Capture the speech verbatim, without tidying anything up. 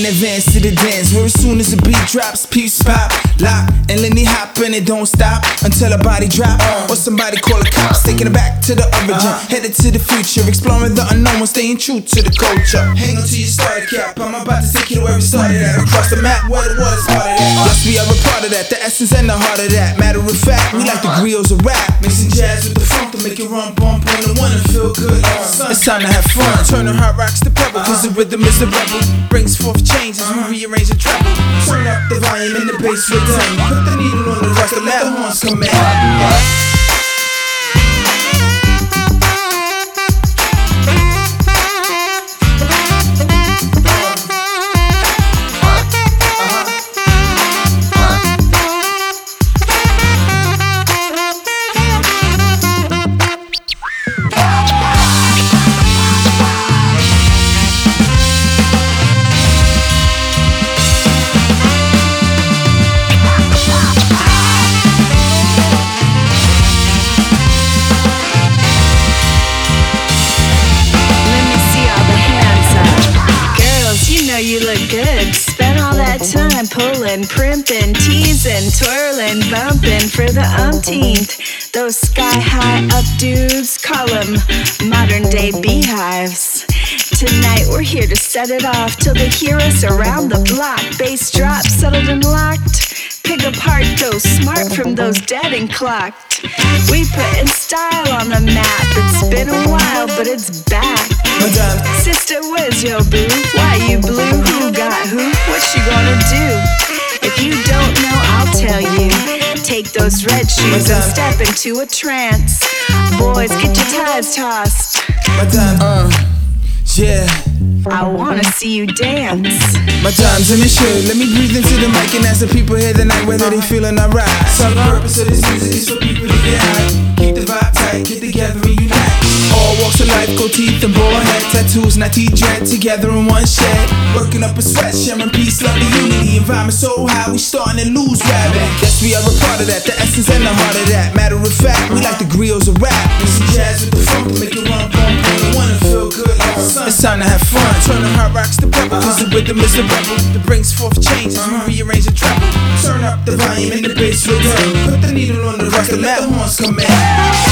advance to the dance, where as soon as the beat drops, peeps pop, lock, and Lenny hop and it don't stop until a body drop, or somebody call the cops, taking it back to the origin, headed to the future, exploring the unknown and staying true to the culture. Hang on to your starter cap, I'm about to take you to where we started at, across the map, where the water started at. Yes, we are a part of that, the essence and the heart of that. Matter of fact, we like the griots of rap, mixing jazz with the funk to make it run bump on the one and feel good. It's time to have fun, turning hot rocks to pebble, cause the rhythm is the rebel, brings forth changes, we rearrange the treble. Turn up the volume and the bass rhythm, put the needle on the rock and let the horns come in. You look good. Spent all that time pulling, primping, teasing, twirling, bumping for the umpteenth. Those sky-high up dudes, call them modern-day beehives. Tonight we're here to set it off till they hear us around the block. Bass drop, settled and locked. Pick apart those smart from those dead and clocked. We puttin' style on the map. It's been a while, but it's back. Madame, sister, where's your boo? Why you blue? Who got who? What you gonna do? If you don't know, I'll tell you. Take those red shoes and step into a trance. Boys, get your ties tossed. Madame, uh, yeah. I wanna see you dance. My time's in the shit. Let me breathe into the mic and ask the people here tonight whether they feeling alright. So the purpose of this music is for people to get high. Keep the vibe tight, get together and unite. All walks of life, gold teeth and bald head, tattoos, not teeth dread, together in one shed. Working up a sweat, sharing peace, love, and unity. Environment so high, we starting to lose rabbit. Yes, we are a part of that, the essence and the heart of that. Matter of fact, we like the griots of rap. Mixing jazz with the funk to make it run, bump, on the one and feel good like the sun. It's time to have fun, turning hot rocks to pebble, cause the rhythm is the rebel that brings forth changes, we rearrange the treble. Turn up the volume and the bass rhythm, put the needle on the rock and let the horns come in.